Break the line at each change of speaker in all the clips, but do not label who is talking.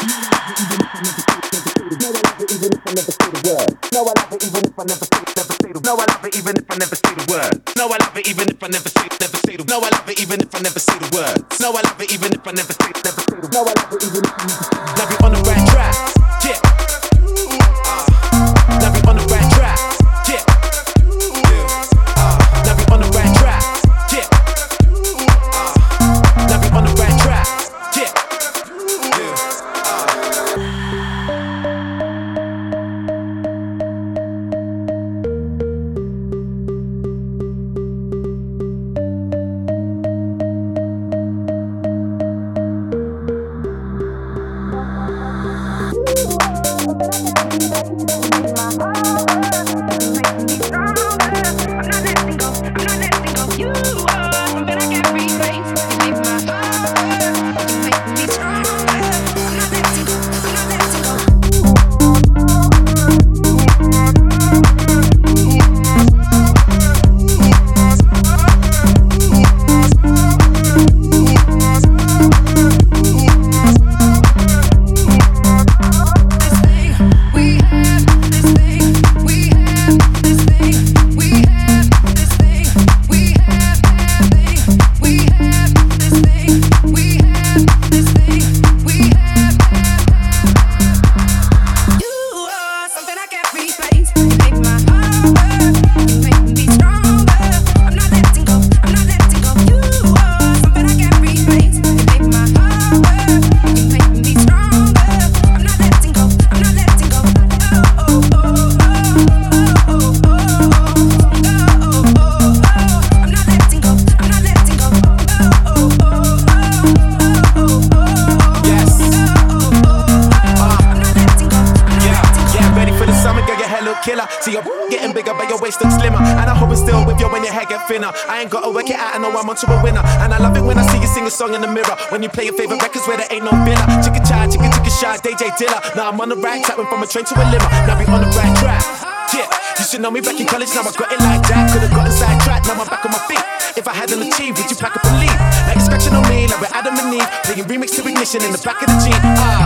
I ain't gotta work it out, I know I'm onto a winner. And I love it when I see you sing a song in the mirror. When you play your favorite records where there ain't no filler. Chicka chai, chicka shy, DJ Dilla. Now I'm on the right track, went from a train to a limo. Now we on the right track. Yeah, you should know me back in college, now I got it like that. Could've gotten sidetracked, now I'm back on my feet. If I hadn't achieved, would you pack up and leave? Like you're scratching on me, like we're Adam and Eve. Playing remix to Ignition in the back of the Jeep.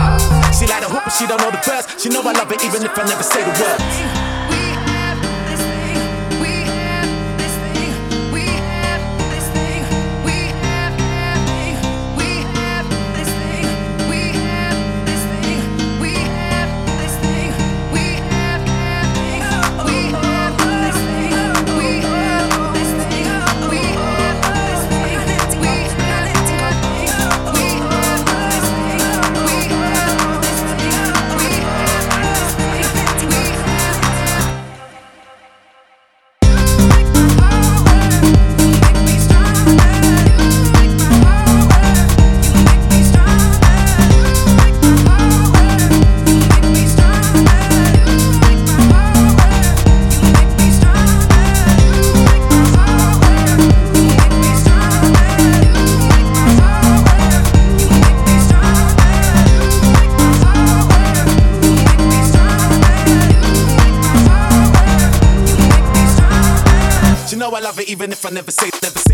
She like the hook, but she don't know the verse. She know I love it even if I never say the words. Even if I never say